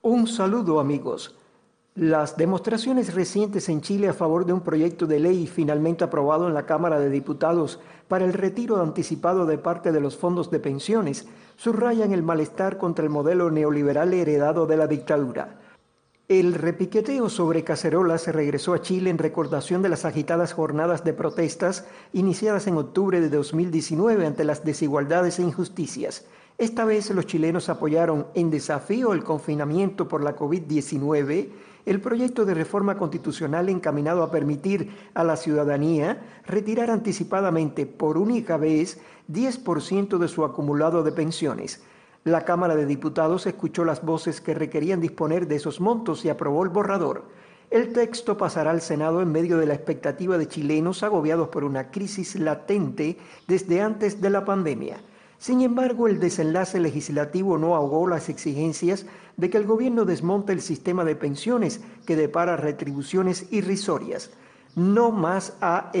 Un saludo, amigos. Las demostraciones recientes en Chile a favor de un proyecto de ley finalmente aprobado en la Cámara de Diputados para el retiro anticipado de parte de los fondos de pensiones subrayan el malestar contra el modelo neoliberal heredado de la dictadura. El repiqueteo sobre cacerolas se regresó a Chile en recordación de las agitadas jornadas de protestas iniciadas en octubre de 2019 ante las desigualdades e injusticias. Esta vez los chilenos apoyaron, en desafío al confinamiento por la COVID-19, el proyecto de reforma constitucional encaminado a permitir a la ciudadanía retirar anticipadamente por única vez 10% de su acumulado de pensiones. La Cámara de Diputados escuchó las voces que requerían disponer de esos montos y aprobó el borrador. El texto pasará al Senado en medio de la expectativa de chilenos agobiados por una crisis latente desde antes de la pandemia. Sin embargo, el desenlace legislativo no ahogó las exigencias de que el gobierno desmonte el sistema de pensiones que depara retribuciones irrisorias. No más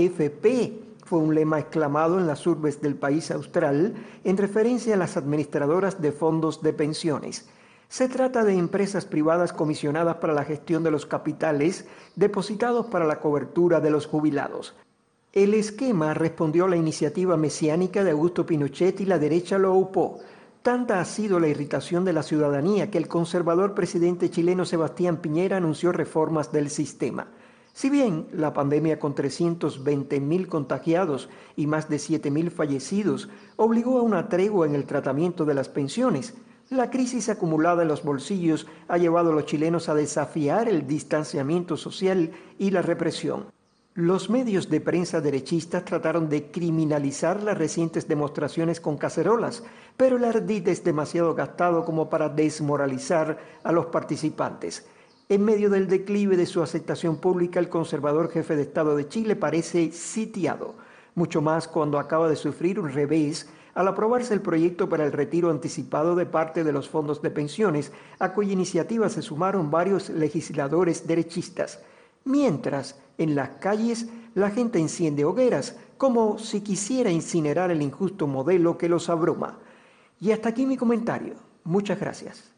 AFP, fue un lema exclamado en las urbes del país austral en referencia a las administradoras de fondos de pensiones. Se trata de empresas privadas comisionadas para la gestión de los capitales depositados para la cobertura de los jubilados. El esquema respondió a la iniciativa mesiánica de Augusto Pinochet y la derecha lo aupó. Tanta ha sido la irritación de la ciudadanía que el conservador presidente chileno Sebastián Piñera anunció reformas del sistema. Si bien la pandemia con 320.000 contagiados y más de 7.000 fallecidos obligó a una tregua en el tratamiento de las pensiones, la crisis acumulada en los bolsillos ha llevado a los chilenos a desafiar el distanciamiento social y la represión. Los medios de prensa derechistas trataron de criminalizar las recientes demostraciones con cacerolas, pero el ardid es demasiado gastado como para desmoralizar a los participantes. En medio del declive de su aceptación pública, el conservador jefe de Estado de Chile parece sitiado, mucho más cuando acaba de sufrir un revés al aprobarse el proyecto para el retiro anticipado de parte de los fondos de pensiones, a cuya iniciativa se sumaron varios legisladores derechistas. Mientras, en las calles, la gente enciende hogueras, como si quisiera incinerar el injusto modelo que los abruma. Y hasta aquí mi comentario. Muchas gracias.